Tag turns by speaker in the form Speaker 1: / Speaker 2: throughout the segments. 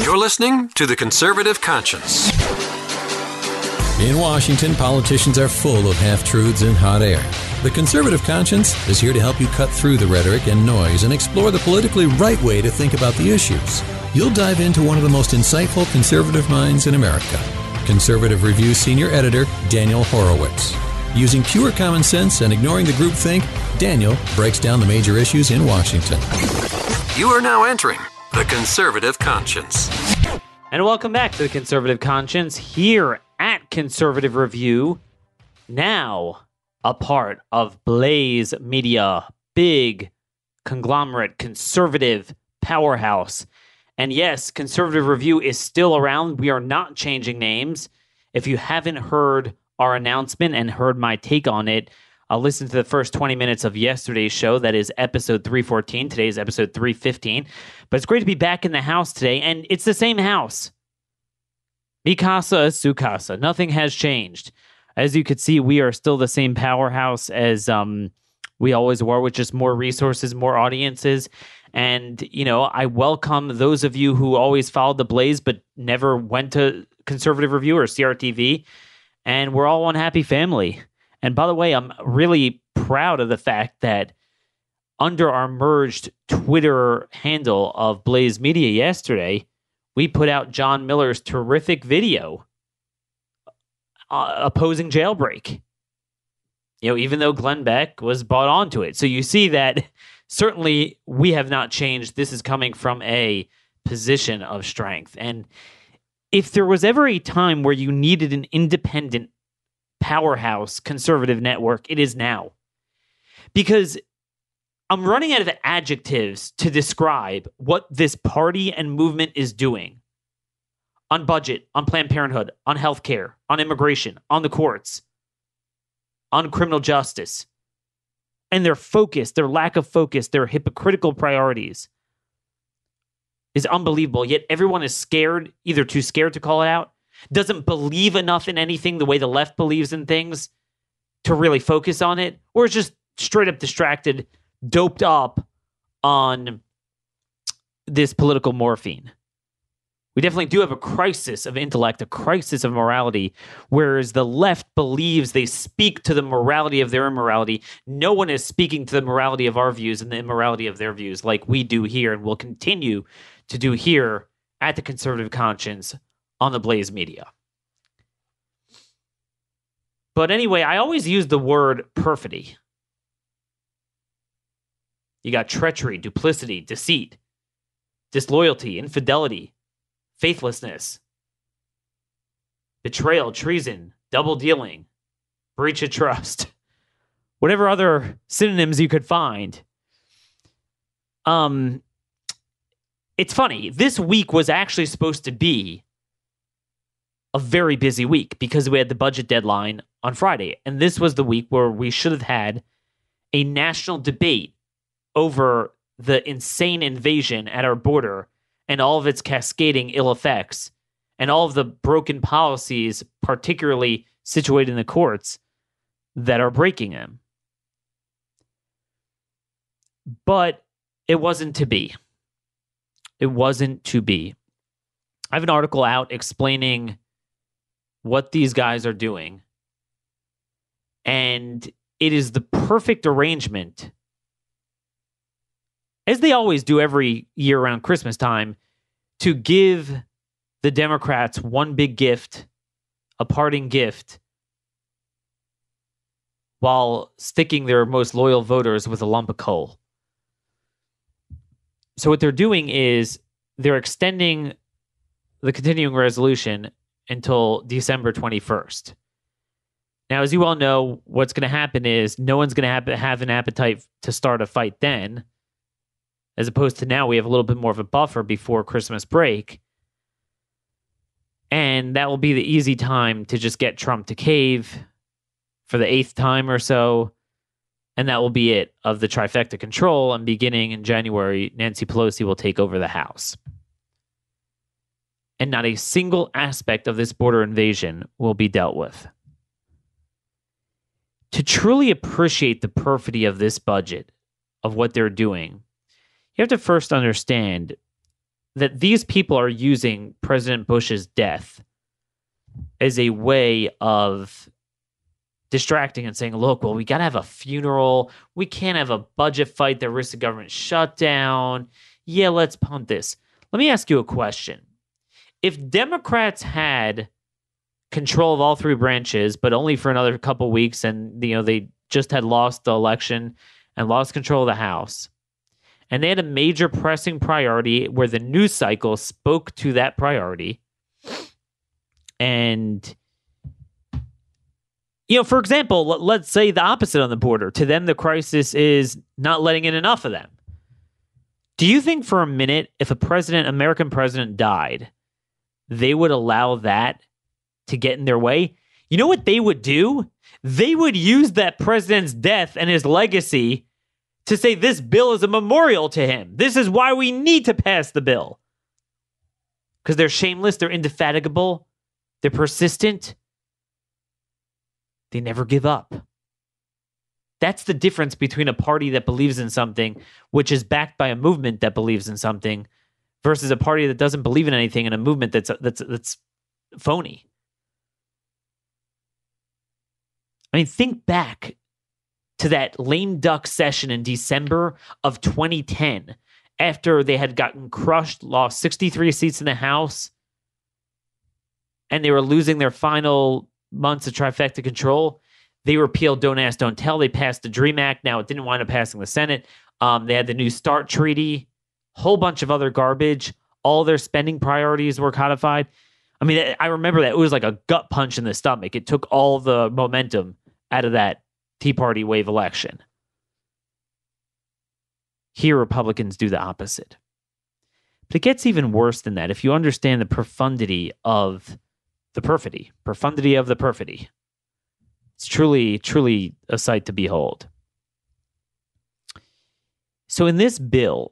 Speaker 1: You're listening to The Conservative Conscience.
Speaker 2: In Washington, politicians are full of half-truths and hot air. The Conservative Conscience is here to help you cut through the rhetoric and noise and explore the politically right way to think about the issues. You'll dive into one of the most insightful conservative minds in America, Conservative Review Senior Editor Daniel Horowitz. Using pure common sense and ignoring the groupthink, Daniel breaks down the major issues in Washington.
Speaker 1: You are now entering The Conservative Conscience.
Speaker 3: And welcome back to The Conservative Conscience here at Conservative Review. Now a part of Blaze Media, big conglomerate conservative powerhouse. And yes, Conservative Review is still around. We are not changing names. If you haven't heard our announcement and heard my take on it, listen to the first 20 minutes of yesterday's show. That is episode 314. Today's episode 315. But it's great to be back in the house today, and it's the same house. Mi casa su casa. Nothing has changed. As you could see, we are still the same powerhouse as we always were, with just more resources, more audiences. And, you know, I welcome those of you who always followed the Blaze but never went to Conservative Review or CRTV. And we're all one happy family. And by the way, I'm really proud of the fact that under our merged Twitter handle of Blaze Media yesterday, we put out John Miller's terrific video opposing jailbreak. You know, even though Glenn Beck was bought onto it. So you see that certainly we have not changed. This is coming from a position of strength. And if there was ever a time where you needed an independent powerhouse conservative network, it is now. Because I'm running out of adjectives to describe what this party and movement is doing on budget, on Planned Parenthood, on healthcare, on immigration, on the courts, on criminal justice. And their focus, their lack of focus, their hypocritical priorities is unbelievable. Yet everyone is scared, either too scared to call it out, doesn't believe enough in anything the way the left believes in things to really focus on it, or is just straight up distracted, doped up on this political morphine. We definitely do have a crisis of intellect, a crisis of morality, whereas the left believes they speak to the morality of their immorality. No one is speaking to the morality of our views and the immorality of their views like we do here and will continue to do here at the Conservative Conscience on the Blaze Media. But anyway, I always use the word perfidy. You got treachery, duplicity, deceit, disloyalty, infidelity, faithlessness, betrayal, treason, double dealing, breach of trust, whatever other synonyms you could find. It's funny. This week was actually supposed to be a very busy week because we had the budget deadline on Friday. And this was the week where we should have had a national debate over the insane invasion at our border and all of its cascading ill effects and all of the broken policies, particularly situated in the courts, that are breaking them. But it wasn't to be. It wasn't to be. I have an article out explaining what these guys are doing. And it is the perfect arrangement, as they always do every year around Christmas time, to give the Democrats one big gift, a parting gift, while sticking their most loyal voters with a lump of coal. So what they're doing is they're extending the continuing resolution until December 21st. Now, as you all know, what's going to happen is no one's going to have an appetite to start a fight then, as opposed to now we have a little bit more of a buffer before Christmas break. And that will be the easy time to just get Trump to cave for the 8th time or so. And that will be it of the trifecta control. And beginning in January, Nancy Pelosi will take over the House. And not a single aspect of this border invasion will be dealt with. To truly appreciate the perfidy of this budget, of what they're doing, you have to first understand that these people are using President Bush's death as a way of distracting and saying, look, well, we got to have a funeral. We can't have a budget fight that risks the government shutdown. Yeah, let's punt this. Let me ask you a question. If Democrats had control of all three branches, but only for another couple weeks, and they just had lost the election and lost control of the House, and they had a major pressing priority where the news cycle spoke to that priority, and for example, let's say the opposite on the border. To them, the crisis is not letting in enough of them. Do you think for a minute, if American president died, they would allow that to get in their way? You know what they would do? They would use that president's death and his legacy to say this bill is a memorial to him. This is why we need to pass the bill. Because they're shameless, they're indefatigable, they're persistent. They never give up. That's the difference between a party that believes in something, which is backed by a movement that believes in something, versus a party that doesn't believe in anything and a movement that's phony. I mean, think back to that lame duck session in December of 2010, after they had gotten crushed, lost 63 seats in the House, and they were losing their final months of trifecta control. They repealed Don't Ask, Don't Tell. They passed the DREAM Act. Now, it didn't wind up passing the Senate. They had the New START Treaty, whole bunch of other garbage. All their spending priorities were codified. I mean, I remember that. It was like a gut punch in the stomach. It took all the momentum out of that Tea Party wave election. Here, Republicans do the opposite. But it gets even worse than that if you understand the profundity of the perfidy. Profundity of the perfidy. It's truly, truly a sight to behold. So in this bill,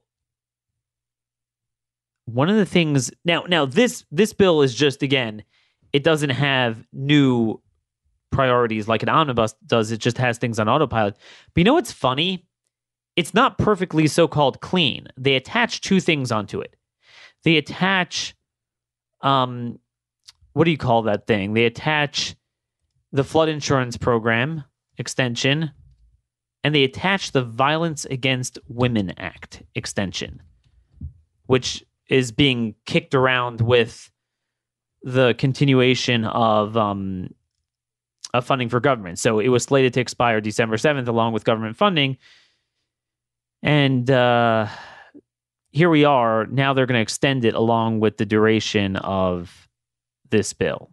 Speaker 3: one of the things... Now this bill is just, again, it doesn't have new priorities like an omnibus does. It just has things on autopilot. But you know what's funny? It's not perfectly so-called clean. They attach two things onto it. They attach... what do you call that thing? They attach the flood insurance program extension, and they attach the Violence Against Women Act extension, which is being kicked around with the continuation of funding for government. So it was slated to expire December 7th along with government funding. And here we are. Now they're going to extend it along with the duration of this bill.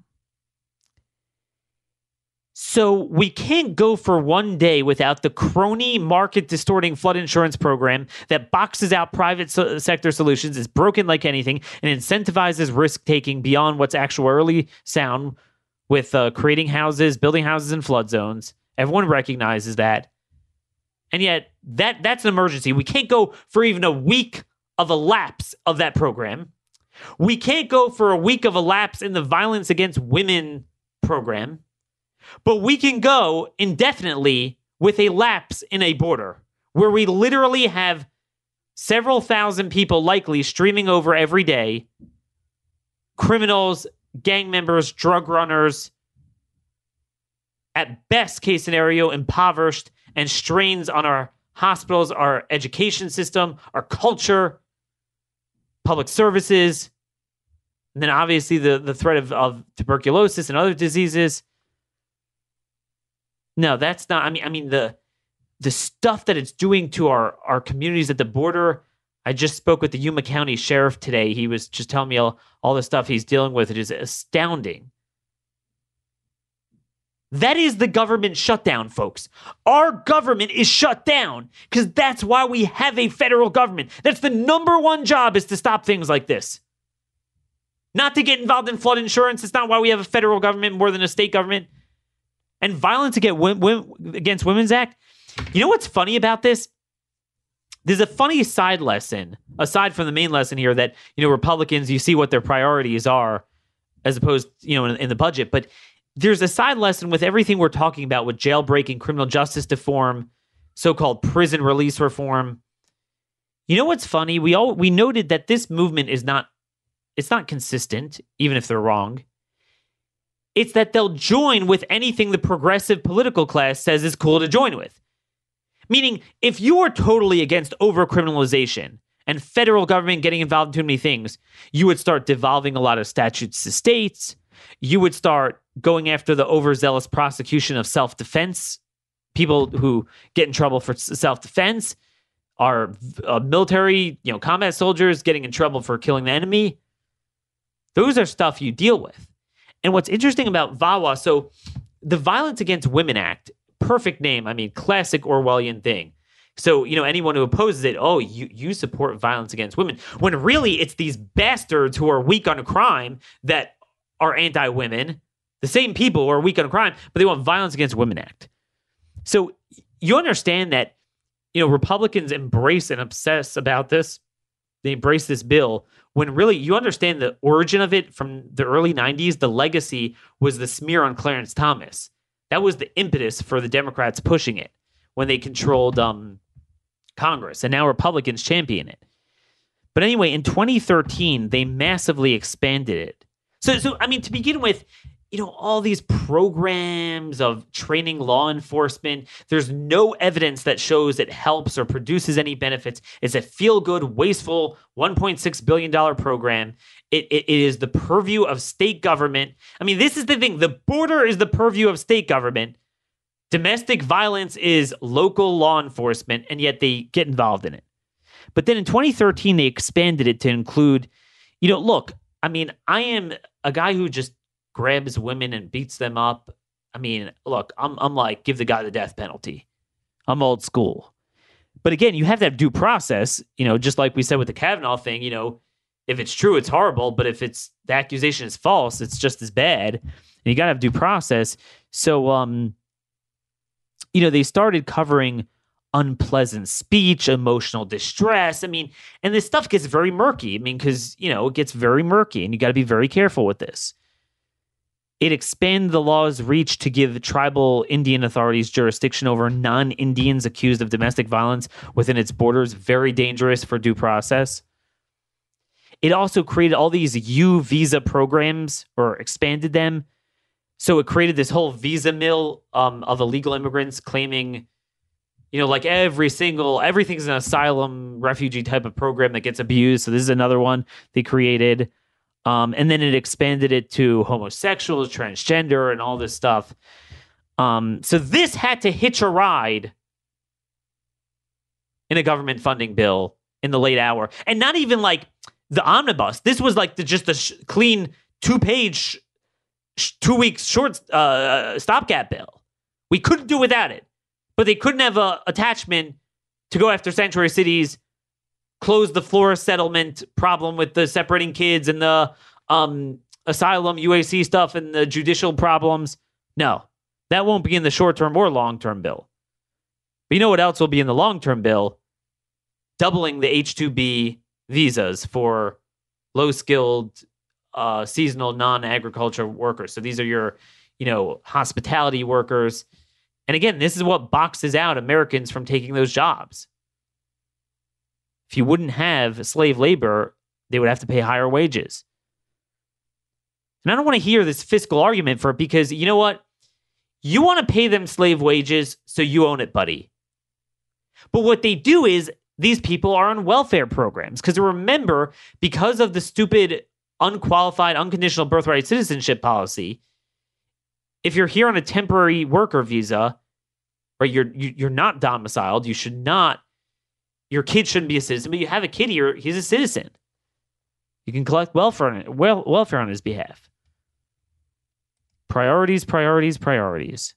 Speaker 3: So we can't go for one day without the crony market distorting flood insurance program that boxes out private sector solutions, is broken like anything, and incentivizes risk taking beyond what's actuarially sound with creating houses, building houses in flood zones. Everyone recognizes that. And yet that's an emergency. We can't go for even a week of a lapse of that program. We can't go for a week of a lapse in the Violence Against Women program. But we can go indefinitely with a lapse in a border where we literally have several thousand people likely streaming over every day. Criminals, gang members, drug runners, at best case scenario, impoverished, and strains on our hospitals, our education system, our culture, public services, and then obviously the threat of tuberculosis and other diseases. No, that's not. I mean the stuff that it's doing to our communities at the border. I just spoke with the Yuma County Sheriff today. He was just telling me all the stuff he's dealing with. It is astounding. That is the government shutdown, folks. Our government is shut down because that's why we have a federal government. That's the number one job, is to stop things like this. Not to get involved in flood insurance. It's not why we have a federal government more than a state government. And Violence Against Women's Act. You know what's funny about this? There's a funny side lesson, aside from the main lesson here, that, Republicans, you see what their priorities are as opposed, in the budget. But there's a side lesson with everything we're talking about with jailbreaking, criminal justice reform, so-called prison release reform. You know what's funny? We noted that this movement is not consistent, even if they're wrong. It's that they'll join with anything the progressive political class says is cool to join with. Meaning, if you are totally against overcriminalization and federal government getting involved in too many things, you would start devolving a lot of statutes to states. You would start going after the overzealous prosecution of self-defense. People who get in trouble for self-defense are military, combat soldiers getting in trouble for killing the enemy. Those are stuff you deal with. And what's interesting about VAWA, so the Violence Against Women Act, perfect name, classic Orwellian thing. So, anyone who opposes it, you support violence against women. When really it's these bastards who are weak on crime that are anti-women, the same people who are weak on crime, but they want Violence Against Women Act. So you understand that, Republicans embrace and obsess about this. They embrace this bill when really you understand the origin of it from the early 90s. The legacy was the smear on Clarence Thomas. That was the impetus for the Democrats pushing it when they controlled Congress, and now Republicans champion it. But anyway, in 2013, they massively expanded it. So to begin with, all these programs of training law enforcement, there's no evidence that shows it helps or produces any benefits. It's a feel-good, wasteful $1.6 billion program. It is the purview of state government. This is the thing. The border is the purview of state government. Domestic violence is local law enforcement, and yet they get involved in it. But then in 2013, they expanded it to include, look, I am a guy who just grabs women and beats them up. Look, I'm like, give the guy the death penalty. I'm old school. But again, you have to have due process, just like we said with the Kavanaugh thing, if it's true, it's horrible. But if the accusation is false, it's just as bad. And you got to have due process. So, they started covering unpleasant speech, emotional distress. And this stuff gets very murky. Because, it gets very murky and you got to be very careful with this. It expanded the law's reach to give tribal Indian authorities jurisdiction over non-Indians accused of domestic violence within its borders. Very dangerous for due process. It also created all these U visa programs, or expanded them. So it created this whole visa mill of illegal immigrants claiming, like everything's an asylum refugee type of program that gets abused. So this is another one they created. And then it expanded it to homosexuals, transgender, and all this stuff. So this had to hitch a ride in a government funding bill in the late hour. And not even like the omnibus. This was like just a clean 2-page, 2 weeks short stopgap bill. We couldn't do without it. But they couldn't have an attachment to go after sanctuary cities, close the Flores settlement problem with the separating kids and the asylum UAC stuff and the judicial problems. No, that won't be in the short-term or long-term bill. But you know what else will be in the long-term bill? Doubling the H-2B visas for low-skilled, seasonal, non-agriculture workers. So these are your, hospitality workers. And again, this is what boxes out Americans from taking those jobs. If you wouldn't have slave labor, they would have to pay higher wages. And I don't want to hear this fiscal argument for it because you know what? You want to pay them slave wages, so you own it, buddy. But what they do is these people are on welfare programs. Because remember, because of the stupid, unqualified, unconditional birthright citizenship policy, if you're here on a temporary worker visa, right, you're not domiciled, you should not. Your kid shouldn't be a citizen, but you have a kid here, he's a citizen. You can collect welfare on his behalf. Priorities, priorities, priorities.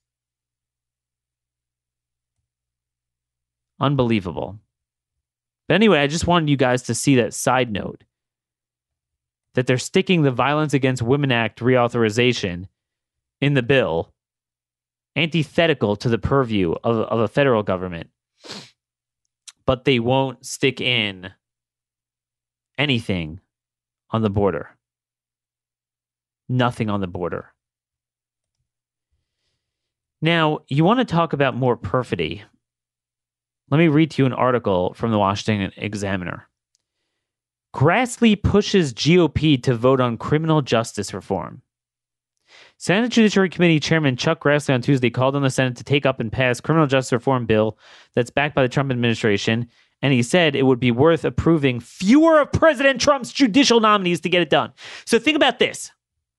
Speaker 3: Unbelievable. But anyway, I just wanted you guys to see that side note. That they're sticking the Violence Against Women Act reauthorization in the bill, antithetical to the purview of a federal government. But they won't stick in anything on the border. Nothing on the border. Now, you want to talk about more perfidy. Let me read to you an article from the Washington Examiner. Grassley pushes GOP to vote on criminal justice reform. Senate Judiciary Committee Chairman Chuck Grassley on Tuesday called on the Senate to take up and pass criminal justice reform bill that's backed by the Trump administration, and he said it would be worth approving fewer of President Trump's judicial nominees to get it done. So think about this.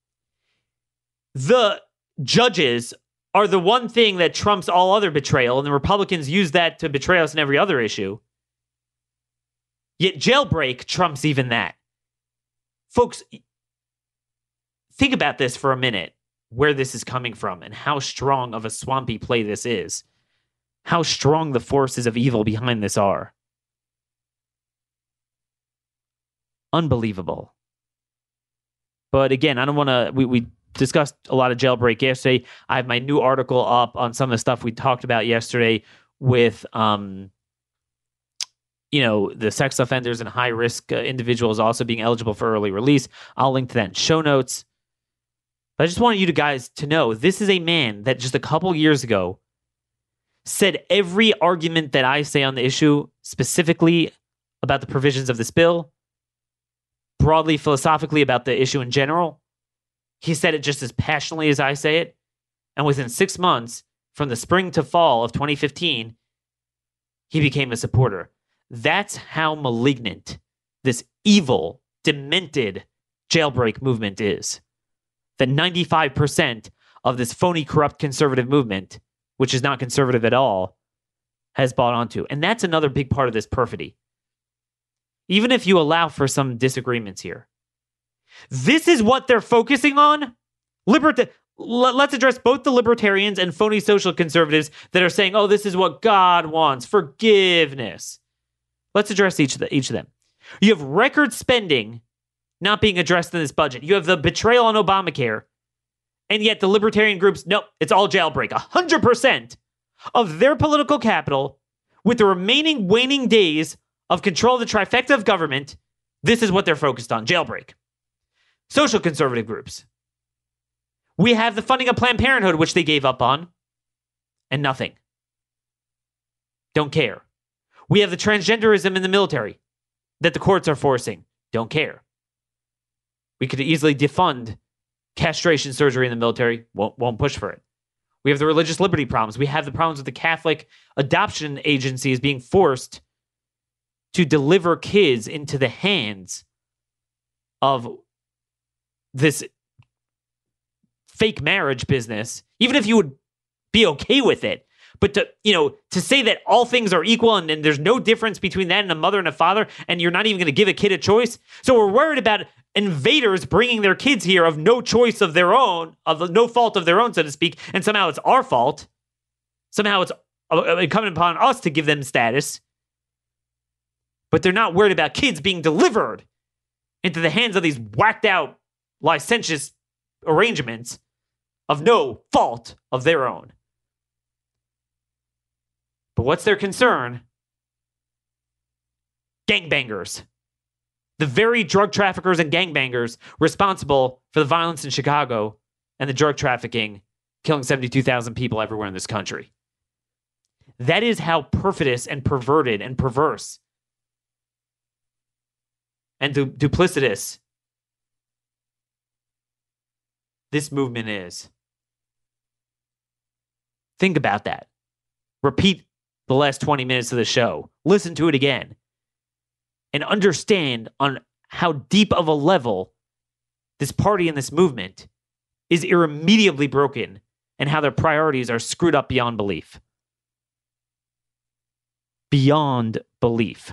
Speaker 3: The judges are the one thing that trumps all other betrayal, and the Republicans use that to betray us in every other issue. Yet jailbreak trumps even that. Folks, think about this for a minute, where this is coming from and how strong of a swampy play this is. How strong the forces of evil behind this are. Unbelievable. But again, I don't want to... We discussed a lot of jailbreak yesterday. I have my new article up on some of the stuff we talked about yesterday with... the sex offenders and high-risk individuals also being eligible for early release. I'll link to that in show notes. But I just want you guys to know, this is a man that just a couple years ago said every argument that I say on the issue, specifically about the provisions of this bill, broadly, philosophically about the issue in general. He said it just as passionately as I say it. And within 6 months, from the spring to fall of 2015, he became a supporter. That's how malignant this evil, demented jailbreak movement is. That 95% of this phony, corrupt conservative movement, which is not conservative at all, has bought onto. And that's another big part of this perfidy. Even if you allow for some disagreements here. This is what they're focusing on? Let's address both the libertarians and phony social conservatives that are saying, oh, this is what God wants, forgiveness. Let's address each of them. You have record spending not being addressed in this budget. You have the betrayal on Obamacare. And yet the libertarian groups, nope, it's all jailbreak. 100% of their political capital, with the remaining waning days of control of the trifecta of government, this is what they're focused on, jailbreak. Social conservative groups. We have the funding of Planned Parenthood, which they gave up on, and nothing. Don't care. We have the transgenderism in the military that the courts are forcing. Don't care. We could easily defund castration surgery in the military. Won't push for it. We have the religious liberty problems. We have the problems with the Catholic adoption agencies being forced to deliver kids into the hands of this fake marriage business, even if you would be okay with it. But to say that all things are equal and there's no difference between that and a mother and a father, and you're not even going to give a kid a choice. So we're worried about invaders bringing their kids here of no choice of their own, of no fault of their own, so to speak, and somehow it's our fault. Somehow it's incumbent upon us to give them status. But they're not worried about kids being delivered into the hands of these whacked out, licentious arrangements of no fault of their own. But what's their concern? Gangbangers. The very drug traffickers and gangbangers responsible for the violence in Chicago and the drug trafficking, killing 72,000 people everywhere in this country. That is how perfidious and perverted and perverse and duplicitous this movement is. Think about that. Repeat the last 20 minutes of the show. Listen to it again. And understand on how deep of a level this party and this movement is irremediably broken and how their priorities are screwed up beyond belief. Beyond belief.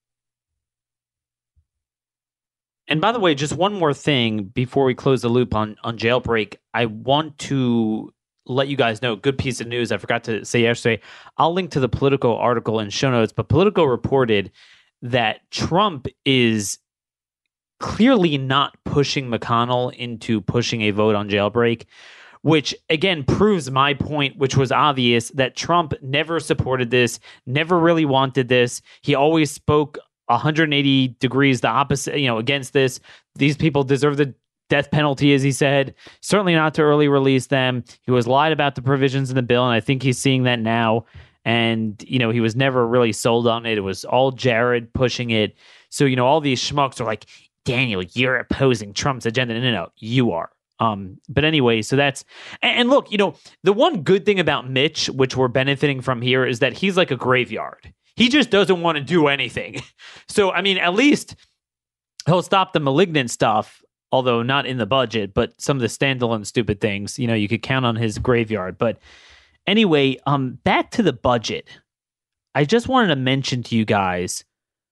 Speaker 3: And by the way, just one more thing before we close the loop on jailbreak. I want to let you guys know, good piece of news I forgot to say yesterday. I'll link to the Politico article in show notes, but Politico reported that Trump is clearly not pushing McConnell into pushing a vote on jailbreak, which again proves my point, which was obvious, that Trump never supported this, never really wanted this. He always spoke 180 degrees the opposite, against this. These people deserve the death penalty, as he said. Certainly not to early release them. He was lied about the provisions in the bill, and I think he's seeing that now. And, he was never really sold on it. It was all Jared pushing it. So, all these schmucks are like, Daniel, you're opposing Trump's agenda. No, you are. But anyway, so that's, and look, the one good thing about Mitch, which we're benefiting from here, is that he's like a graveyard. He just doesn't want to do anything. So, at least he'll stop the malignant stuff, although not in the budget, but some of the standalone stupid things, you could count on his graveyard. But anyway, back to the budget. I just wanted to mention to you guys,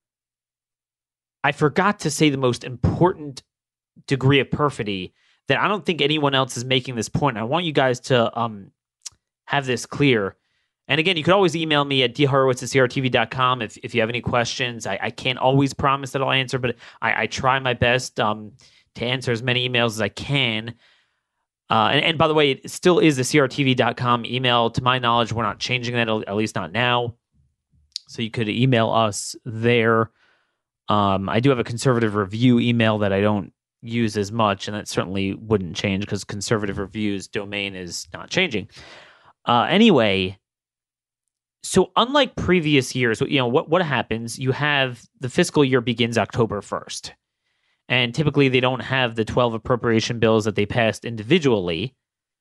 Speaker 3: I forgot to say the most important degree of perfidy that I don't think anyone else is making this point. I want you guys to have this clear. And again, you could always email me at dhorowitz@crtv.com if you have any questions. I can't always promise that I'll answer, but I try my best to answer as many emails as I can. And by the way, it still is the crtv.com email. To my knowledge, we're not changing that, at least not now. So you could email us there. I do have a conservative review email that I don't use as much, and that certainly wouldn't change because conservative review's domain is not changing. Anyway, so unlike previous years, what happens, you have the fiscal year begins October 1st. And typically they don't have the 12 appropriation bills that they passed individually.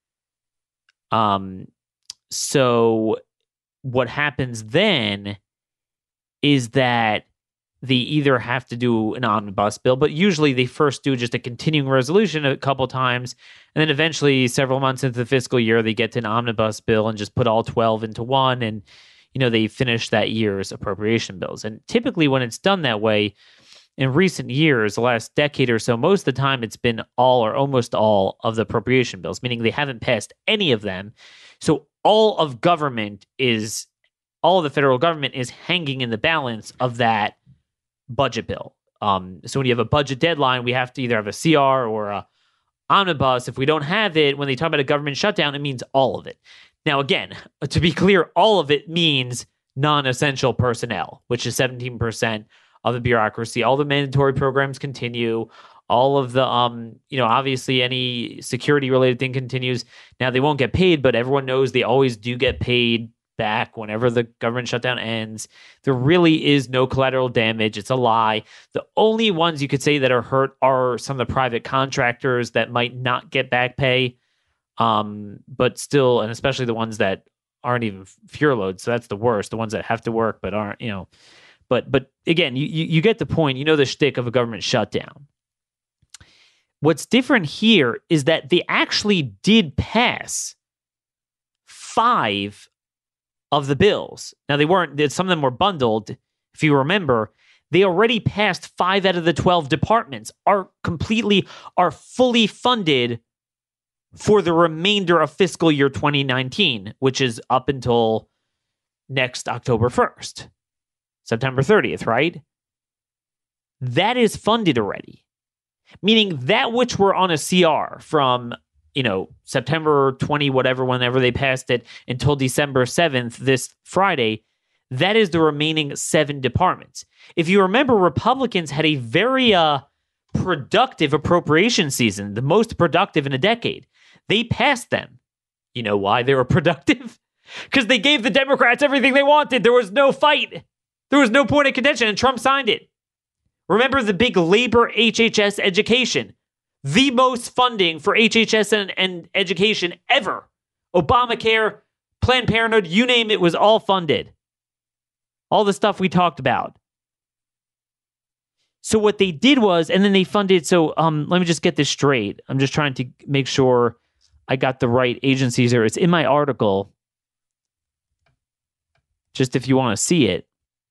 Speaker 3: So what happens then is that they either have to do an omnibus bill, but usually they first do just a continuing resolution a couple times, and then eventually several months into the fiscal year, they get to an omnibus bill and just put all 12 into one, and they finish that year's appropriation bills. And typically when it's done that way, in recent years, the last decade or so, most of the time it's been all or almost all of the appropriation bills, meaning they haven't passed any of them. So all of the federal government is hanging in the balance of that budget bill. So when you have a budget deadline, we have to either have a CR or a omnibus. If we don't have it, when they talk about a government shutdown, it means all of it. Now, again, to be clear, all of it means non-essential personnel, which is 17% of the bureaucracy. All the mandatory programs continue. All of the, obviously any security related thing continues. Now, they won't get paid, but everyone knows they always do get paid back whenever the government shutdown ends. There really is no collateral damage. It's a lie. The only ones you could say that are hurt are some of the private contractors that might not get back pay. But still, and especially the ones that aren't even furloughed. So that's the worst. The ones that have to work but aren't, But again, you get the point. The shtick of a government shutdown. What's different here is that they actually did pass 5 of the bills. Now, some of them were bundled. If you remember, they already passed 5 out of the 12 departments, are fully funded for the remainder of fiscal year 2019, which is up until next October 1st. September 30th, right? That is funded already. Meaning that which were on a CR from, September 20, whenever they passed it, until December 7th, this Friday, that is the remaining 7 departments. If you remember, Republicans had a very productive appropriation season, the most productive in a decade. They passed them. You know why they were productive? Because they gave the Democrats everything they wanted. There was no fight. There was no point of contention, and Trump signed it. Remember the big labor HHS education. The most funding for HHS and education ever. Obamacare, Planned Parenthood, you name it, was all funded. All the stuff we talked about. So what they did was, and then they funded, so let me just get this straight. I'm just trying to make sure I got the right agencies here. It's in my article. Just if you want to see it.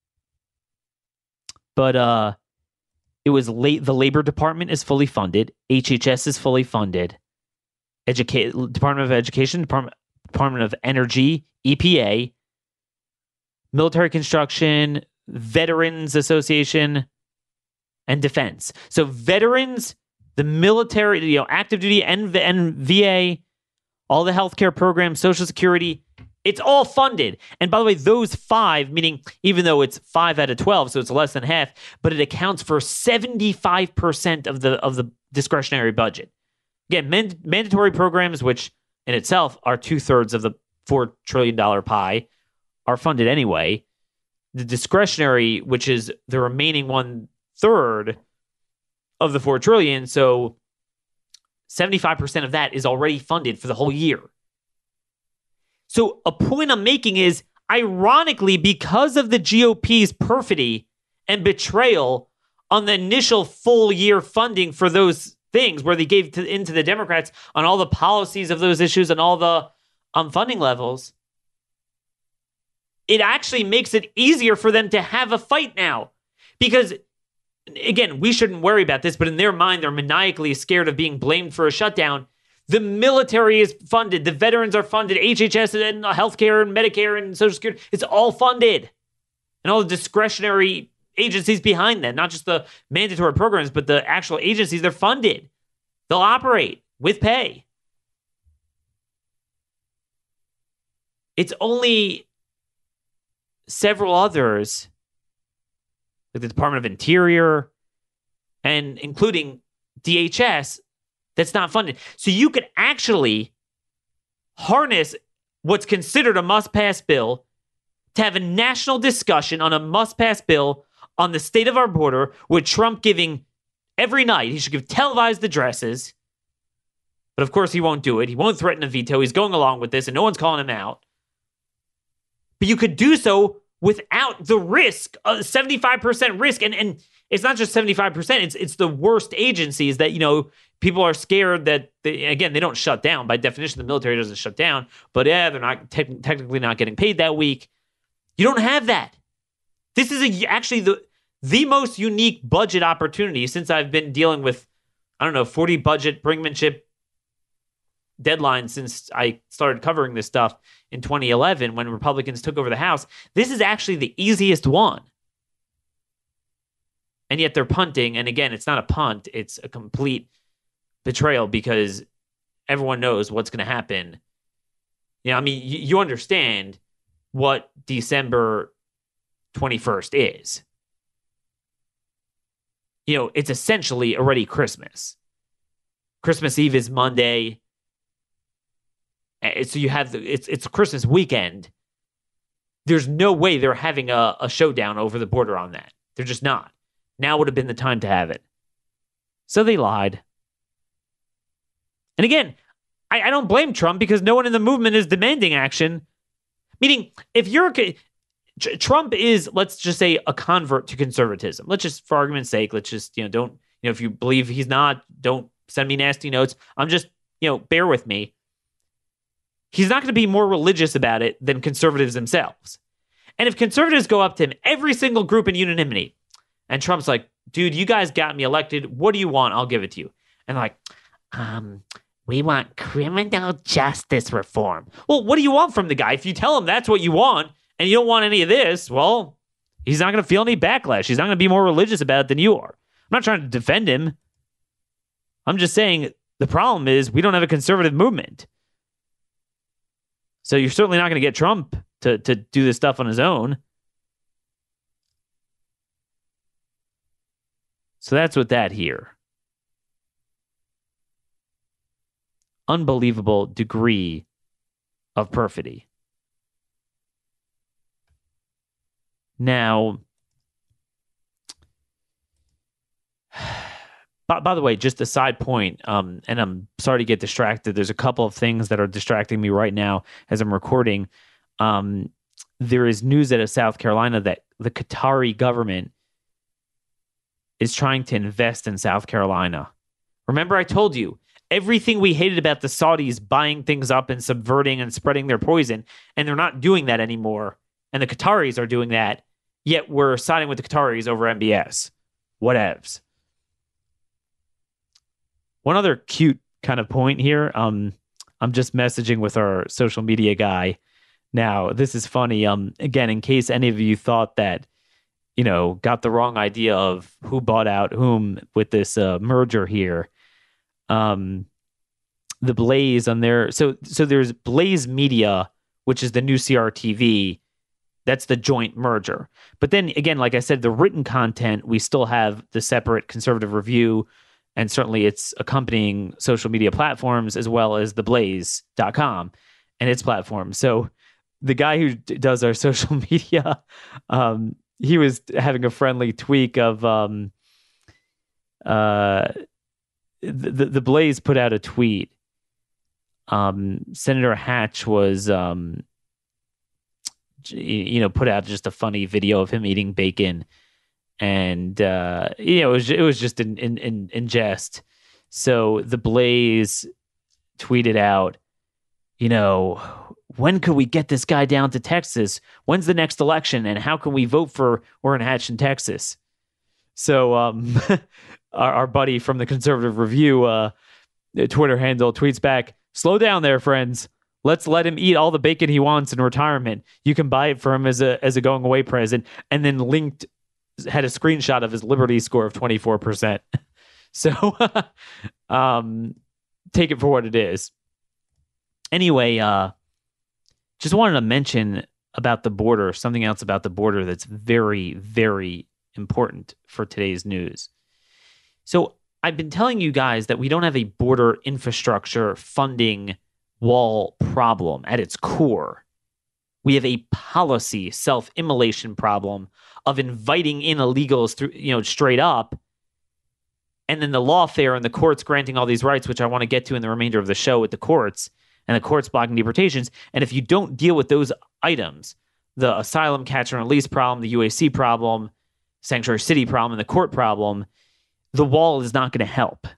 Speaker 3: But it was the Labor Department is fully funded. HHS is fully funded. Department of Education, Department of Energy, EPA, Military Construction, Veterans Association, and Defense. So veterans, the military, active duty and VA, all the healthcare programs, Social Security, it's all funded. And by the way, those 5, meaning even though it's 5 out of 12, so it's less than half, but it accounts for 75% of the discretionary budget. Again, mandatory programs, which in itself are 2/3 of the $4 trillion pie, are funded anyway. The discretionary, which is the remaining 1/3 of the $4 trillion, so 75% of that is already funded for the whole year. So a point I'm making is, ironically, because of the GOP's perfidy and betrayal on the initial full year funding for those things, where they gave into the Democrats on all the policies of those issues and all the funding levels, it actually makes it easier for them to have a fight now. Because, again, we shouldn't worry about this, but in their mind, they're maniacally scared of being blamed for a shutdown. The military is funded. The veterans are funded. HHS and healthcare and Medicare and Social Security, it's all funded. And all the discretionary agencies behind that, not just the mandatory programs, but the actual agencies, they're funded. They'll operate with pay. It's only several others, like the Department of Interior and including DHS, that's not funded. So you could actually harness what's considered a must-pass bill to have a national discussion on a must-pass bill on the state of our border, with Trump giving every night, he should give televised addresses. But of course he won't do it. He won't threaten a veto. He's going along with this and no one's calling him out. But you could do so without the risk, 75% risk. And it's not just 75%. It's the worst agencies that, people are scared that, they don't shut down. By definition, the military doesn't shut down. But they're not technically not getting paid that week. You don't have that. This is actually the most unique budget opportunity since I've been dealing with, 40 budget brinkmanship deadlines since I started covering this stuff in 2011 when Republicans took over the House. This is actually the easiest one. And yet they're punting. And again, it's not a punt. It's a complete betrayal because everyone knows what's going to happen. You understand what December 21st is. It's essentially already Christmas. Christmas Eve is Monday. So you have it's Christmas weekend. There's no way they're having a showdown over the border on that. They're just not. Now would have been the time to have it. So they lied. And again, I don't blame Trump because no one in the movement is demanding action. Meaning, if you're Trump is, let's just say, a convert to conservatism. Let's just, for argument's sake, let's just, don't, if you believe he's not, don't send me nasty notes. I'm just, bear with me. He's not going to be more religious about it than conservatives themselves. And if conservatives go up to him, every single group in unanimity, and Trump's like, dude, you guys got me elected. What do you want? I'll give it to you. And like, we want criminal justice reform. Well, what do you want from the guy? If you tell him that's what you want and you don't want any of this, well, he's not going to feel any backlash. He's not going to be more religious about it than you are. I'm not trying to defend him. I'm just saying the problem is we don't have a conservative movement. So you're certainly not going to get Trump to do this stuff on his own. So that's what that here. Unbelievable degree of perfidy. Now, by the way, just a side point, and I'm sorry to get distracted. There's a couple of things that are distracting me right now as I'm recording. There is news out of South Carolina that the Qatari government is trying to invest in South Carolina. Remember I told you, everything we hated about the Saudis buying things up and subverting and spreading their poison, and they're not doing that anymore. And the Qataris are doing that, yet we're siding with the Qataris over MBS. Whatevs. One other cute kind of point here. I'm just messaging with our social media guy. Now, this is funny. Again, in case any of you thought that, got the wrong idea of who bought out whom with this merger here. The Blaze on there. So there's Blaze Media, which is the new CRTV. That's the joint merger. But then again, like I said, the written content, we still have the separate Conservative Review, and certainly its accompanying social media platforms, as well as theblaze.com and its platform. So the guy who does our social media, he was having a friendly tweak of the Blaze put out a tweet. Senator Hatch was put out just a funny video of him eating bacon, and it was just in jest. So the Blaze tweeted out, when could we get this guy down to Texas? When's the next election? And how can we vote for Orrin Hatch in Texas? So our buddy from the Conservative Review Twitter handle tweets back, slow down there, friends. Let's let him eat all the bacon he wants in retirement. You can buy it for him as a going away present. And then had a screenshot of his Liberty score of 24%. So take it for what it is. Anyway, just wanted to mention about the border, something else about the border that's very, very important for today's news. So I've been telling you guys that we don't have a border infrastructure funding wall problem at its core. We have a policy self-immolation problem of inviting in illegals through, straight up, and then the lawfare and the courts granting all these rights, which I want to get to in the remainder of the show with the courts, and the courts blocking deportations. And if you don't deal with those items, the asylum catch and release problem, the UAC problem, sanctuary city problem, and the court problem, the wall is not going to help.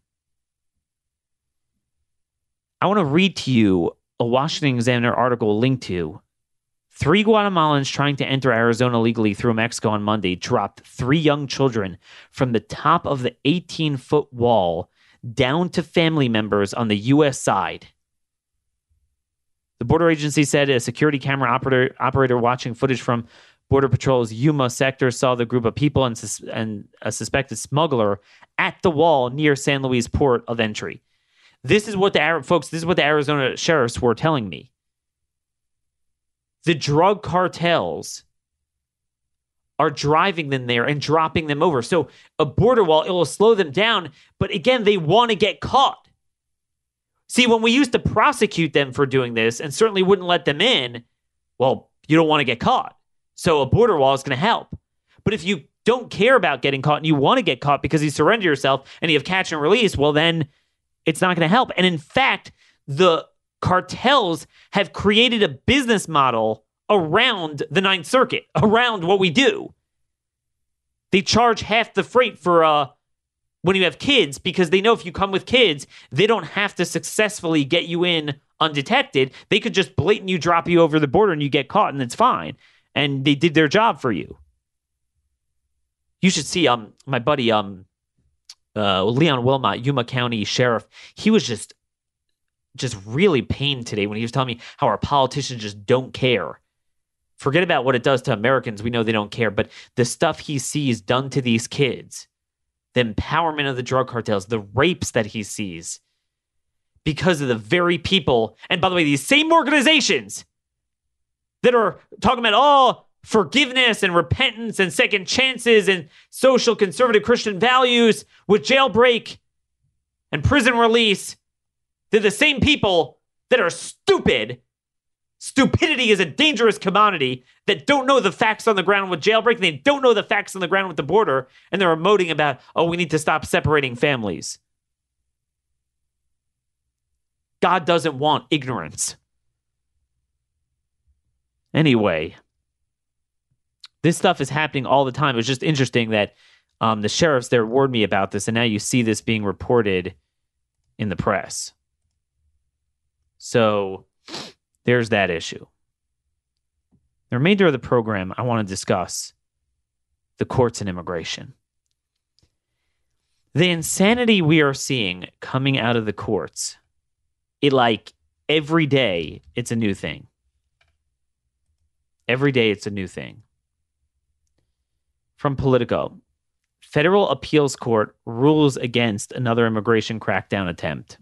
Speaker 3: I want to read to you a Washington Examiner article linked to 3 Guatemalans trying to enter Arizona legally through Mexico on Monday dropped 3 young children from the top of the 18-foot wall down to family members on the U.S. side. The border agency said a security camera operator watching footage from Border Patrol's Yuma sector saw the group of people and a suspected smuggler at the wall near San Luis port of entry. This is what the Arizona sheriffs were telling me. The drug cartels are driving them there and dropping them over. So a border wall, it will slow them down. But again, they want to get caught. See, when we used to prosecute them for doing this and certainly wouldn't let them in, well, you don't want to get caught. So a border wall is going to help. But if you don't care about getting caught and you want to get caught because you surrender yourself and you have catch and release, well, then it's not going to help. And in fact, the cartels have created a business model around the Ninth Circuit, around what we do. They charge half the freight for when you have kids, because they know if you come with kids, they don't have to successfully get you in undetected. They could just blatantly drop you over the border and you get caught and it's fine. And they did their job for you. You should see my buddy Leon Wilmot, Yuma County Sheriff. He was just really pained today when he was telling me how our politicians just don't care. Forget about what it does to Americans. We know they don't care. But the stuff he sees done to these kids, the empowerment of the drug cartels, the rapes that he sees, because of the very people, and by the way, these same organizations that are talking about, forgiveness and repentance and second chances and social conservative Christian values with jailbreak and prison release, they're the same people that are stupid. Stupidity is a dangerous commodity, that don't know the facts on the ground with jailbreak. They don't know the facts on the ground with the border. And they're emoting about, we need to stop separating families. God doesn't want ignorance. Anyway, this stuff is happening all the time. It was just interesting that the sheriffs there warned me about this, and now you see this being reported in the press. So there's that issue. The remainder of the program, I want to discuss the courts and immigration. The insanity we are seeing coming out of the courts, every day, it's a new thing. Every day, it's a new thing. From Politico, Federal Appeals Court rules against another immigration crackdown attempt.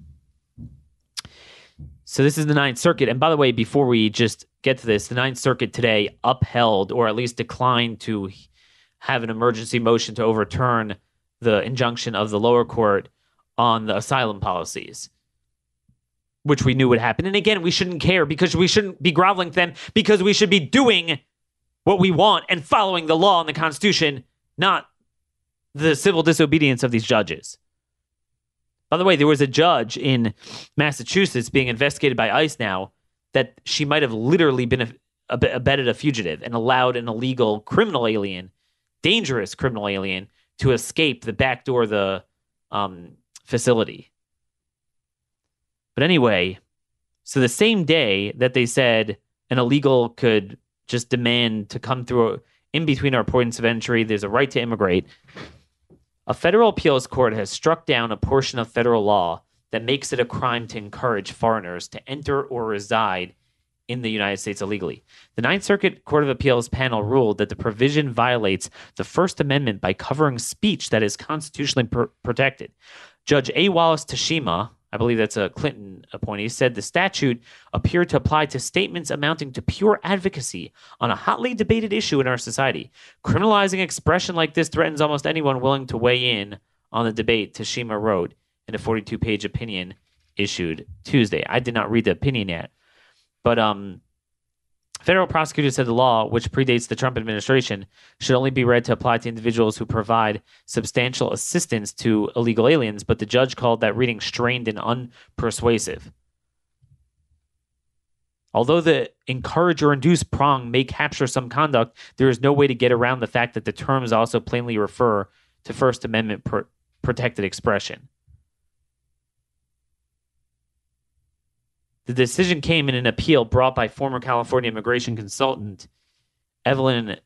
Speaker 3: So this is the Ninth Circuit. And by the way, before we just get to this, the Ninth Circuit today upheld, or at least declined to have an emergency motion to overturn the injunction of the lower court on the asylum policies. which we knew would happen. And again, we shouldn't care because we shouldn't be groveling to them because we should be doing what we want and following the law and the Constitution, not the civil disobedience of these judges. By the way, there was a judge in Massachusetts being investigated by ICE now that she might have literally been abetted a fugitive and allowed an illegal criminal alien, dangerous criminal alien, to escape the back door of the facility. But anyway, so the same day that they said an illegal could just demand to come through in between our points of entry, there's a right to immigrate, a federal appeals court has struck down a portion of federal law that makes it a crime to encourage foreigners to enter or reside in the United States illegally. The Ninth Circuit Court of Appeals panel ruled that the provision violates the First Amendment by covering speech that is constitutionally protected. Judge A. Wallace Tashima, I believe that's a Clinton appointee, said the statute appeared to apply to statements amounting to pure advocacy on a hotly debated issue in our society. Criminalizing expression like this threatens almost anyone willing to weigh in on the debate, Tashima wrote in a 42-page opinion issued Tuesday. I did not read the opinion yet. But federal prosecutors said the law, which predates the Trump administration, should only be read to apply to individuals who provide substantial assistance to illegal aliens, but the judge called that reading strained and unpersuasive. Although the encourage or induce prong may capture some conduct, there is no way to get around the fact that the terms also plainly refer to First Amendment protected expression. The decision came in an appeal brought by former California immigration consultant Evelyn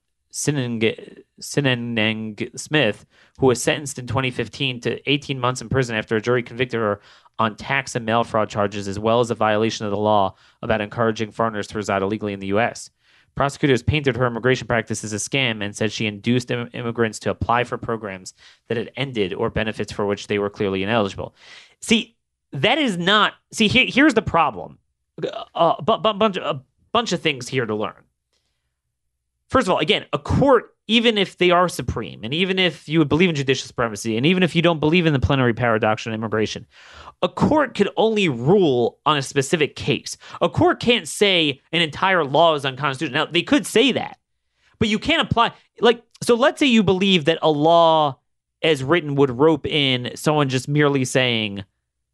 Speaker 3: Sineneng Smith, who was sentenced in 2015 to 18 months in prison after a jury convicted her on tax and mail fraud charges, as well as a violation of the law about encouraging foreigners to reside illegally in the U.S. Prosecutors painted her immigration practice as a scam and said she induced immigrants to apply for programs that had ended or benefits for which they were clearly ineligible. See, that is not... See, here's the problem. A bunch of things here to learn. First of all, again, a court, even if they are supreme, and even if you would believe in judicial supremacy, and even if you don't believe in the plenary power doctrine of immigration, a court could only rule on a specific case. A court can't say an entire law is unconstitutional. Now, they could say that, but you can't apply... So let's say you believe that a law as written would rope in someone just merely saying...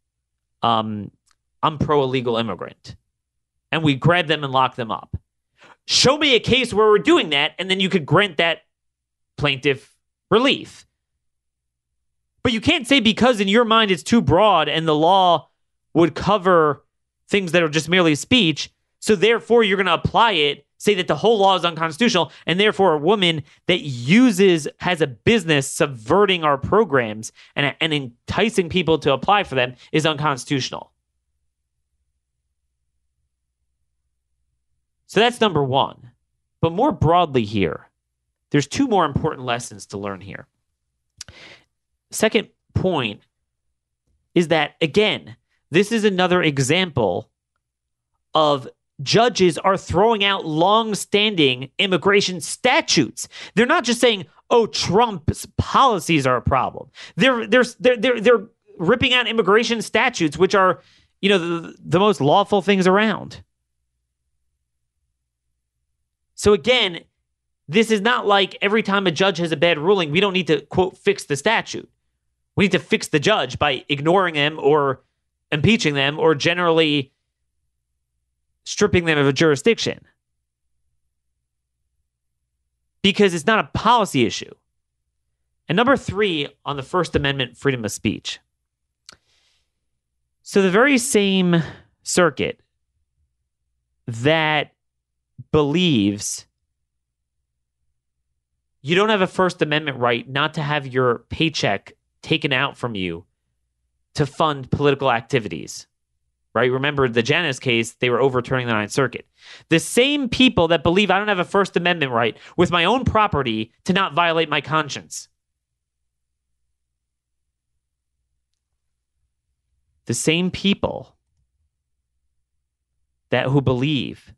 Speaker 3: I'm pro-illegal immigrant. And we grab them and lock them up. Show me a case where we're doing that, and then you could grant that plaintiff relief. But you can't say because in your mind it's too broad and the law would cover things that are just merely speech, so therefore you're going to apply it, say that the whole law is unconstitutional, and therefore a woman that has a business subverting our programs and enticing people to apply for them is unconstitutional. So that's number one. But more broadly here, there's two more important lessons to learn here. Second point is that, again, this is another example of judges are throwing out long-standing immigration statutes. They're not just saying, "Oh, Trump's policies are a problem." They're ripping out immigration statutes, which are, the most lawful things around. So again, this is not like every time a judge has a bad ruling, we don't need to, quote, fix the statute. We need to fix the judge by ignoring them or impeaching them or generally stripping them of a jurisdiction. Because it's not a policy issue. And number three, on the First Amendment, freedom of speech. So the very same circuit that believes you don't have a First Amendment right not to have your paycheck taken out from you to fund political activities. Right? Remember the Janus case, they were overturning the Ninth Circuit. The same people that believe I don't have a First Amendment right with my own property to not violate my conscience. The same people who believe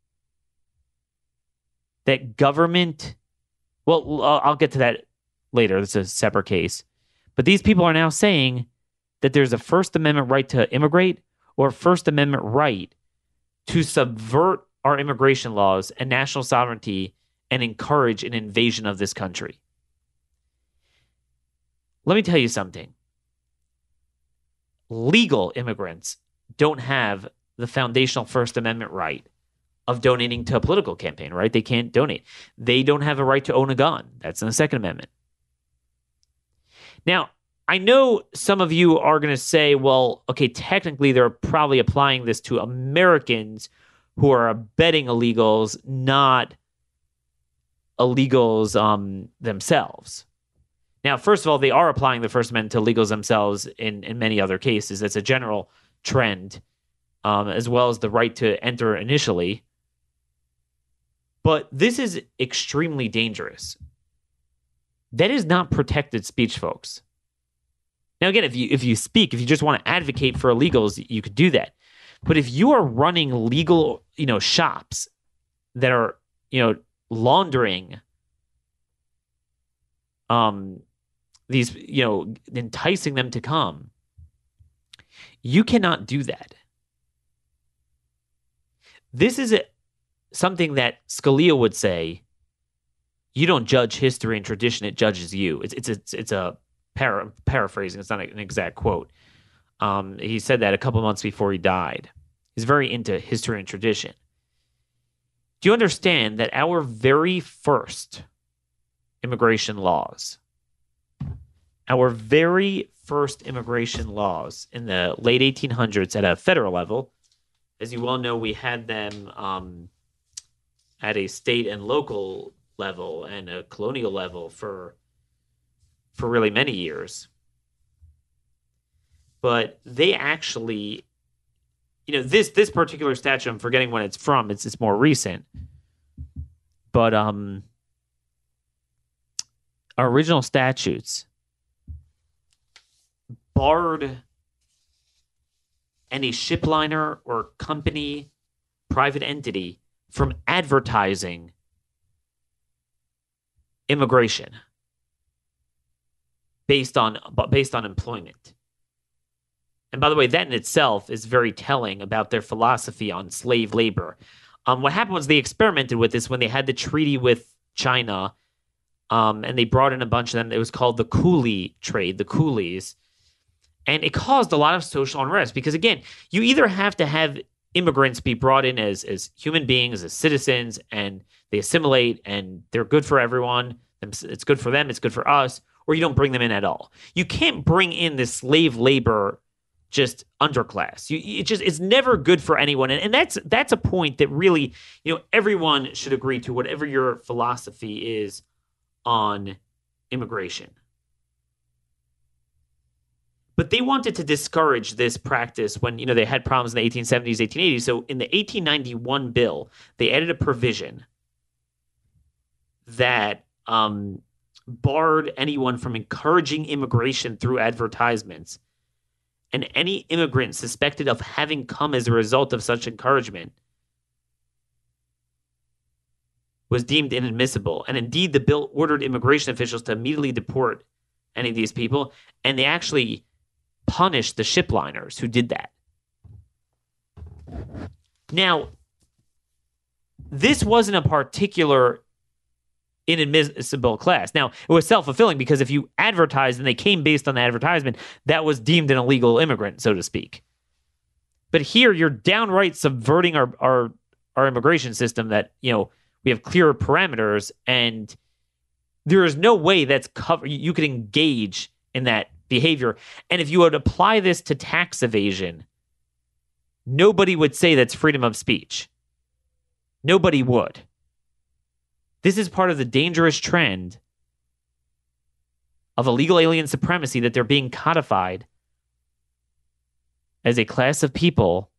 Speaker 3: that government, I'll get to that later. It's a separate case. But these people are now saying that there's a First Amendment right to immigrate or First Amendment right to subvert our immigration laws and national sovereignty and encourage an invasion of this country. Let me tell you something. Legal immigrants don't have the foundational First Amendment right of donating to a political campaign, right? They can't donate. They don't have a right to own a gun. That's in the Second Amendment. Now, I know some of you are going to say, well, okay, technically they're probably applying this to Americans who are abetting illegals, not illegals themselves. Now, first of all, they are applying the First Amendment to illegals themselves in many other cases. That's a general trend, as well as the right to enter initially. But this is extremely dangerous. That is not protected speech, folks. Now, again, if you just want to advocate for illegals, you could do that. But if you are running legal, shops that are, laundering these, enticing them to come, you cannot do that. This is something that Scalia would say, you don't judge history and tradition, it judges you. It's a paraphrasing. It's not an exact quote. He said that a couple months before he died. He's very into history and tradition. Do you understand that our very first immigration laws in the late 1800s at a federal level, as you well know, we had them at a state and local level and a colonial level for really many years. But they actually, this particular statute, I'm forgetting when it's from, it's more recent. But our original statutes barred any shipliner or company, private entity from advertising immigration based on employment. And by the way, that in itself is very telling about their philosophy on slave labor. What happened was they experimented with this when they had the treaty with China, and they brought in a bunch of them. It was called the coolie trade, the coolies. And it caused a lot of social unrest because, again, you either have to have immigrants be brought in as human beings, as citizens, and they assimilate, and they're good for everyone. It's good for them, it's good for us, or you don't bring them in at all. You can't bring in this slave labor just underclass. It's never good for anyone. And that's a point that really, everyone should agree to, whatever your philosophy is on immigration. But they wanted to discourage this practice when, they had problems in the 1870s, 1880s. So in the 1891 bill, they added a provision that barred anyone from encouraging immigration through advertisements. And any immigrant suspected of having come as a result of such encouragement was deemed inadmissible. And indeed, the bill ordered immigration officials to immediately deport any of these people. And they actually punished the shipliners who did that. Now, this wasn't a particular inadmissible class. Now, it was self-fulfilling because if you advertised and they came based on the advertisement, that was deemed an illegal immigrant, so to speak. But here, you're downright subverting our immigration system that, we have clearer parameters, and there is no way that's covered. You could engage in that behavior. And if you would apply this to tax evasion, nobody would say that's freedom of speech. Nobody would. This is part of the dangerous trend of illegal alien supremacy that they're being codified as a class of people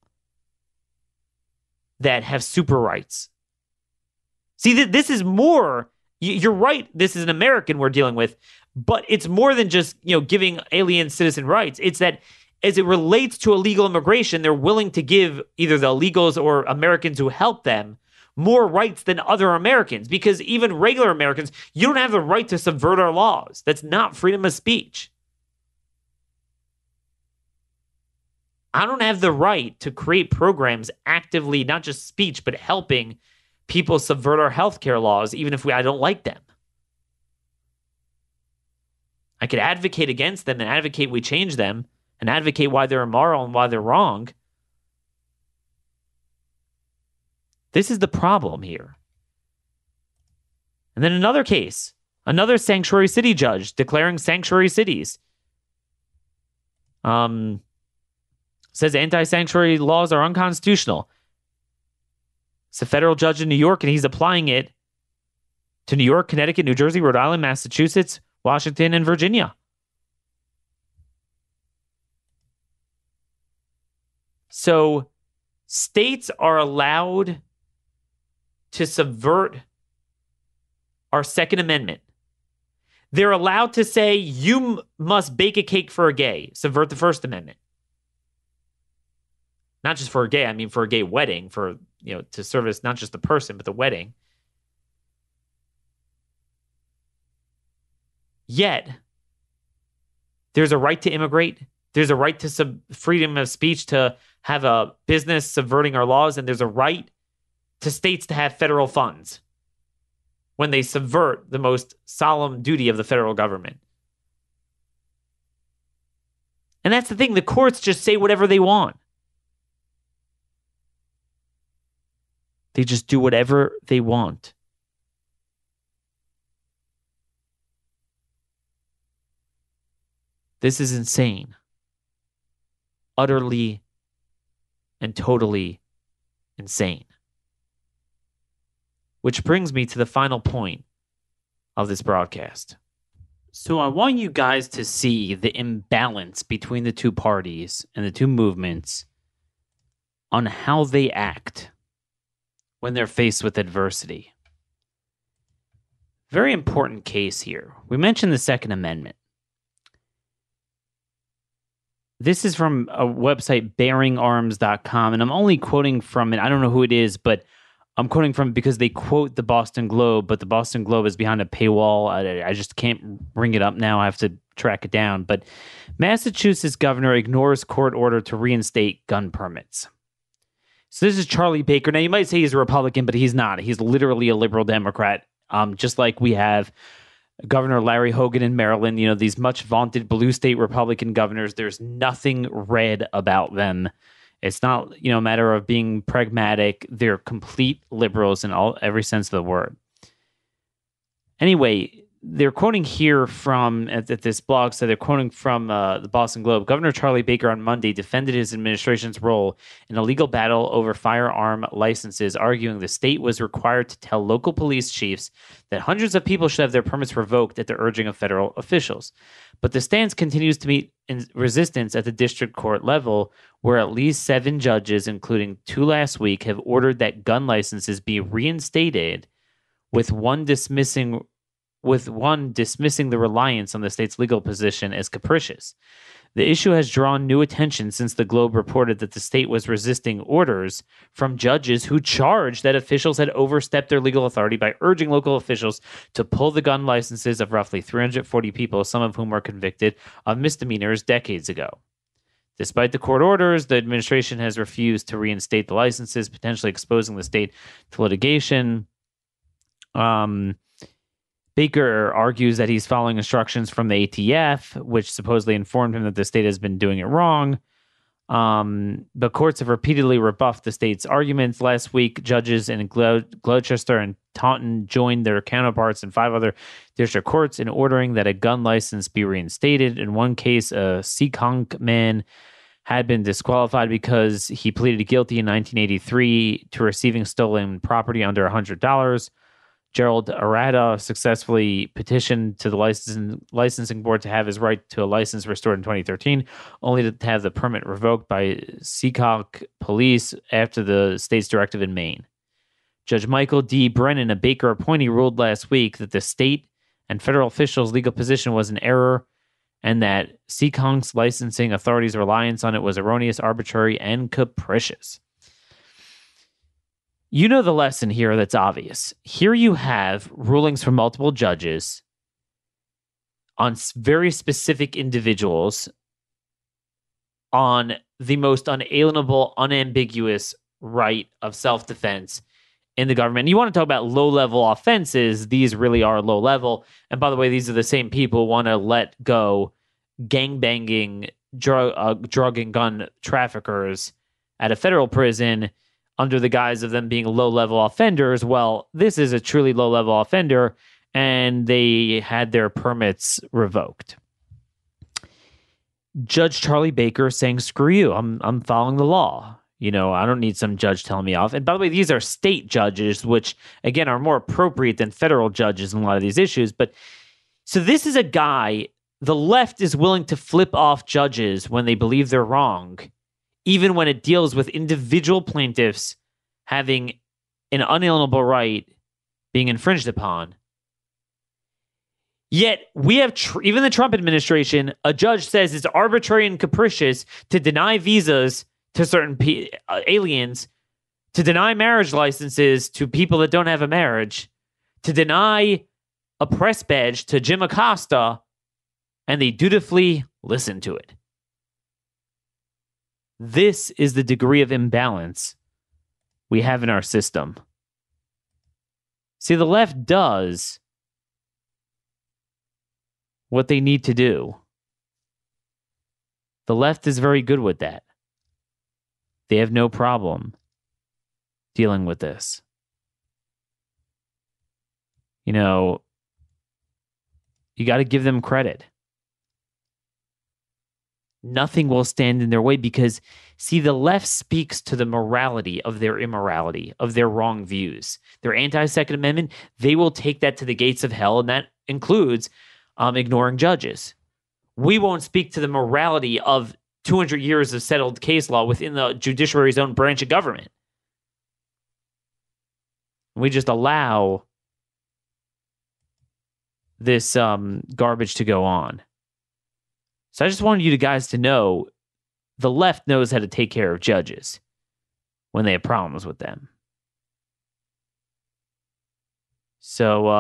Speaker 3: that have super rights. See, this is more, you're right, this is an American we're dealing with, but it's more than just, giving alien citizen rights. It's that as it relates to illegal immigration, they're willing to give either the illegals or Americans who help them more rights than other Americans, because even regular Americans, you don't have the right to subvert our laws. That's not freedom of speech. I don't have the right to create programs actively, not just speech, but helping people subvert our healthcare laws, even if I don't like them. I could advocate against them and advocate we change them and advocate why they're immoral and why they're wrong. This is the problem here. And then another case, another sanctuary city judge declaring sanctuary cities. Says anti-sanctuary laws are unconstitutional. It's a federal judge in New York, and he's applying it to New York, Connecticut, New Jersey, Rhode Island, Massachusetts, Washington, and Virginia. So states are allowed to subvert our Second Amendment. They're allowed to say you must bake a cake for a gay, subvert the First Amendment. Not just for a gay, I mean for a gay wedding, for, to service not just the person, but the wedding. Yet, there's a right to immigrate. There's a right to freedom of speech to have a business subverting our laws. And there's a right to states to have federal funds when they subvert the most solemn duty of the federal government. And that's the thing. The courts just say whatever they want. They just do whatever they want. This is insane. Utterly and totally insane. Which brings me to the final point of this broadcast. So I want you guys to see the imbalance between the two parties and the two movements on how they act when they're faced with adversity. Very important case here. We mentioned the Second Amendment. This is from a website, bearingarms.com, and I'm only quoting from it. I don't know who it is, but I'm quoting from it because they quote the Boston Globe, but the Boston Globe is behind a paywall. I just can't bring it up now. I have to track it down. But Massachusetts governor ignores court order to reinstate gun permits. So this is Charlie Baker. Now, you might say he's a Republican, but he's not. He's literally a liberal Democrat, just like we have Governor Larry Hogan in Maryland. These much vaunted blue state Republican governors. There's nothing red about them. It's not, a matter of being pragmatic. They're complete liberals in every sense of the word. Anyway, they're quoting here from, at this blog, so they're quoting from the Boston Globe. Governor Charlie Baker on Monday defended his administration's role in a legal battle over firearm licenses, arguing the state was required to tell local police chiefs that hundreds of people should have their permits revoked at the urging of federal officials. But the stance continues to meet resistance at the district court level, where at least 7 judges, including 2 last week, have ordered that gun licenses be reinstated, with one dismissing the reliance on the state's legal position as capricious. The issue has drawn new attention since the Globe reported that the state was resisting orders from judges who charged that officials had overstepped their legal authority by urging local officials to pull the gun licenses of roughly 340 people, some of whom were convicted of misdemeanors decades ago. Despite the court orders, the administration has refused to reinstate the licenses, potentially exposing the state to litigation. Baker argues that he's following instructions from the ATF, which supposedly informed him that the state has been doing it wrong. But courts have repeatedly rebuffed the state's arguments. Last week, judges in Gloucester and Taunton joined their counterparts in 5 other district courts in ordering that a gun license be reinstated. In one case, a Seekonk man had been disqualified because he pleaded guilty in 1983 to receiving stolen property under $100. Gerald Arata successfully petitioned to the licensing board to have his right to a license restored in 2013, only to have the permit revoked by Seekonk police after the state's directive in Maine. Judge Michael D. Brennan, a Baker appointee, ruled last week that the state and federal officials' legal position was an error and that Seekonk's licensing authorities' reliance on it was erroneous, arbitrary, and capricious. You know the lesson here that's obvious. Here you have rulings from multiple judges on very specific individuals on the most unalienable, unambiguous right of self-defense in the government. You want to talk about low-level offenses, these really are low-level. And by the way, these are the same people who want to let go gangbanging drug and gun traffickers at a federal prison under the guise of them being low-level offenders. Well, this is a truly low-level offender, and they had their permits revoked. Judge Charlie Baker saying, screw you, I'm following the law. I don't need some judge telling me off. And by the way, these are state judges, which, again, are more appropriate than federal judges in a lot of these issues. But so this is a guy, the left is willing to flip off judges when they believe they're wrong, even when it deals with individual plaintiffs having an unalienable right being infringed upon. Yet we have, even the Trump administration, a judge says it's arbitrary and capricious to deny visas to certain aliens, to deny marriage licenses to people that don't have a marriage, to deny a press badge to Jim Acosta, and they dutifully listen to it. This is the degree of imbalance we have in our system. See, the left does what they need to do. The left is very good with that. They have no problem dealing with this. You got to give them credit. Nothing will stand in their way because, see, the left speaks to the morality of their immorality, of their wrong views. Their anti-Second Amendment, they will take that to the gates of hell, and that includes ignoring judges. We won't speak to the morality of 200 years of settled case law within the judiciary's own branch of government. We just allow this garbage to go on. So I just wanted you guys to know the left knows how to take care of judges when they have problems with them. So,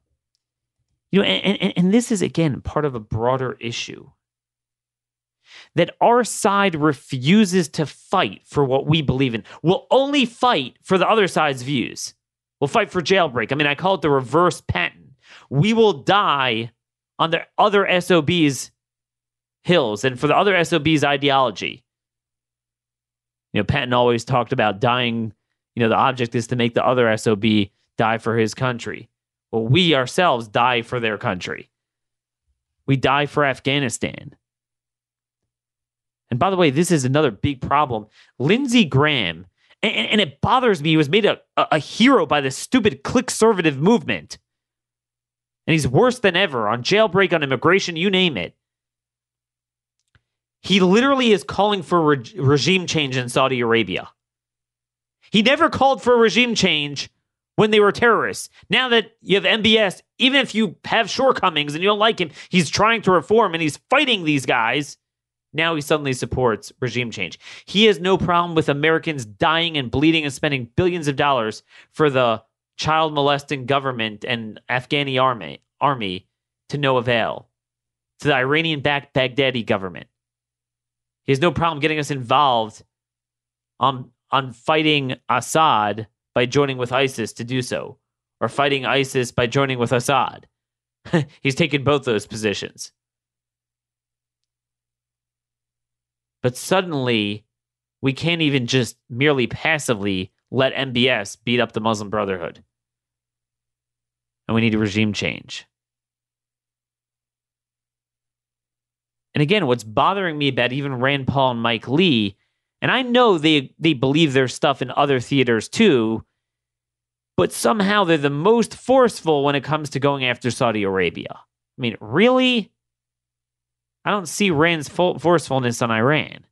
Speaker 3: and this is, again, part of a broader issue. That our side refuses to fight for what we believe in. We'll only fight for the other side's views. We'll fight for jailbreak. I call it the reverse Patton. We will die on the other SOB's hills and for the other SOB's ideology. Patton always talked about dying. The object is to make the other SOB die for his country. Well, we ourselves die for their country. We die for Afghanistan. And by the way, this is another big problem. Lindsey Graham, and it bothers me, he was made a hero by this stupid click-servative movement. And he's worse than ever on jailbreak, on immigration, you name it. He literally is calling for regime change in Saudi Arabia. He never called for regime change when they were terrorists. Now that you have MBS, even if you have shortcomings and you don't like him, he's trying to reform and he's fighting these guys. Now he suddenly supports regime change. He has no problem with Americans dying and bleeding and spending billions of dollars for the child molesting government and Afghani army to no avail. To the Iranian-backed Baghdadi government. He has no problem getting us involved on fighting Assad by joining with ISIS to do so, or fighting ISIS by joining with Assad. He's taken both those positions. But suddenly, we can't even just merely passively let MBS beat up the Muslim Brotherhood. And we need a regime change. And again, what's bothering me about even Rand Paul and Mike Lee, and I know they believe their stuff in other theaters too, but somehow they're the most forceful when it comes to going after Saudi Arabia. Really? I don't see Rand's forcefulness on Iran.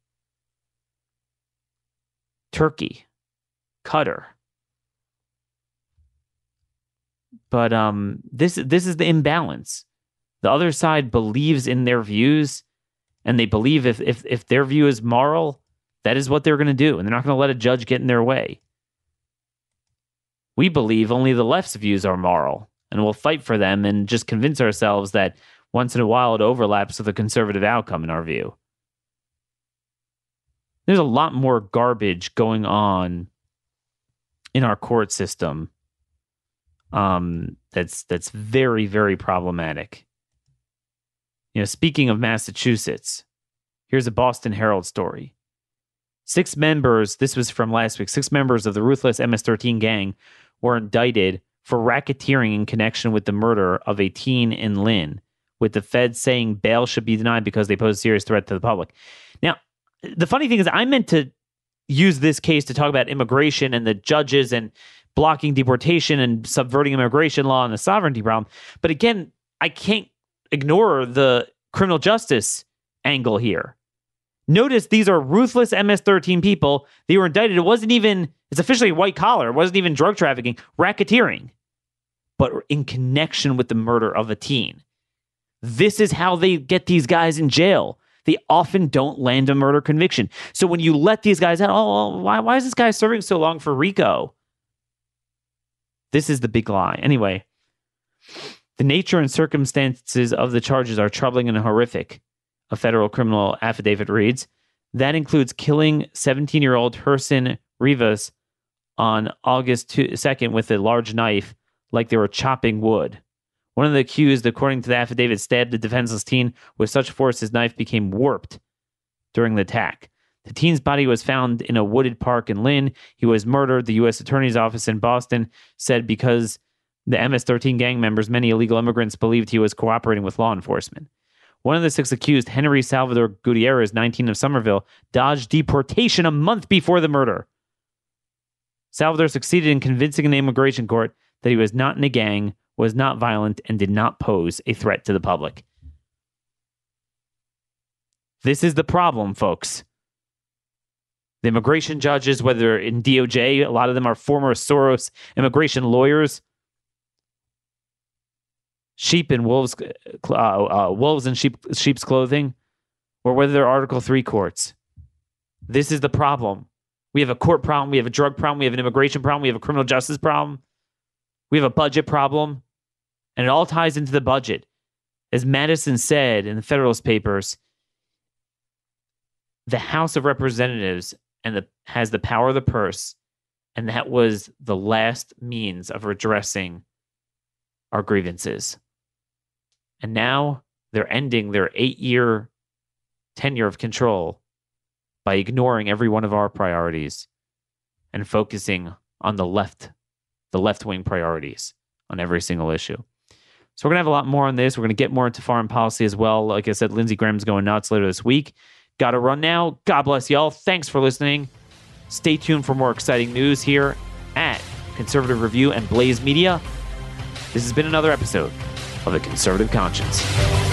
Speaker 3: Turkey. Qatar. But this is the imbalance. The other side believes in their views, and they believe if their view is moral, that is what they're going to do, and they're not going to let a judge get in their way. We believe only the left's views are moral, and we'll fight for them and just convince ourselves that once in a while it overlaps with a conservative outcome in our view. there's a lot more garbage going on in our court system that's very, very problematic. Speaking of Massachusetts, here's a Boston Herald story. 6 members, this was from last week, 6 members of the ruthless MS-13 gang were indicted for racketeering in connection with the murder of a teen in Lynn, with the feds saying bail should be denied because they pose a serious threat to the public. Now, the funny thing is I meant to use this case to talk about immigration and the judges and blocking deportation and subverting immigration law and the sovereignty problem. But again, I can't ignore the criminal justice angle here. Notice these are ruthless MS-13 people. They were indicted. It's officially white collar. It wasn't even drug trafficking, racketeering, but in connection with the murder of a teen. This is how they get these guys in jail. They often don't land a murder conviction. So when you let these guys out, why is this guy serving so long for RICO? This is the big lie. Anyway, the nature and circumstances of the charges are troubling and horrific, a federal criminal affidavit reads. That includes killing 17-year-old Herson Rivas on August 2nd with a large knife like they were chopping wood. One of the accused, according to the affidavit, stabbed the defenseless teen with such force his knife became warped during the attack. The teen's body was found in a wooded park in Lynn. He was murdered, the U.S. Attorney's Office in Boston said, because the MS-13 gang members, many illegal immigrants, believed he was cooperating with law enforcement. One of the 6 accused, Henry Salvador Gutierrez, 19 of Somerville, dodged deportation a month before the murder. Salvador succeeded in convincing an immigration court that he was not in a gang, was not violent, and did not pose a threat to the public. This is the problem, folks. The immigration judges, whether in DOJ, a lot of them are former Soros immigration lawyers. Wolves in sheep's clothing, or whether they're Article 3 courts. This is the problem. We have a court problem, we have a drug problem, we have an immigration problem, we have a criminal justice problem, we have a budget problem, and it all ties into the budget. As Madison said in the Federalist Papers, the House of Representatives has the power of the purse, and that was the last means of redressing our grievances. And now they're ending their 8-year tenure of control by ignoring every one of our priorities and focusing on the left-wing priorities on every single issue. So we're going to have a lot more on this. We're going to get more into foreign policy as well. Like I said, Lindsey Graham's going nuts later this week. Got to run now. God bless y'all. Thanks for listening. Stay tuned for more exciting news here at Conservative Review and Blaze Media. This has been another episode of The Conservative Conscience.